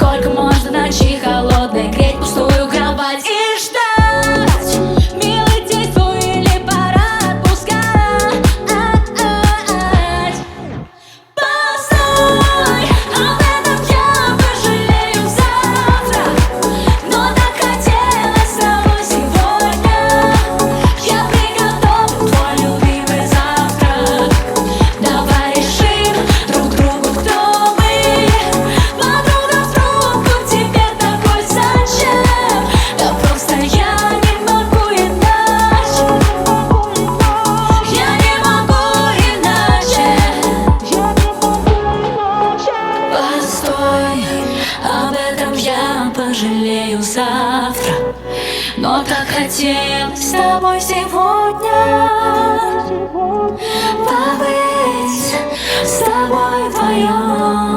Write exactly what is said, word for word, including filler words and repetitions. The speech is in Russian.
Сколько можно ночи холодной греть пустую кровать и ждать? Милый, действуй или пора отпускать? Постой, об этом я пожалею завтра. Но так хотелось с тобой сегодня. Я приготовлю твой любимый завтрак. Давай решим друг другу, кто мы. Подруга в трубку, тебе такой зачем? Да просто я не могу иначе. Я не могу иначе. Постой, об этом я пожалею завтра. Но так хотелось с тобой сегодня побыть с тобой вдвоем.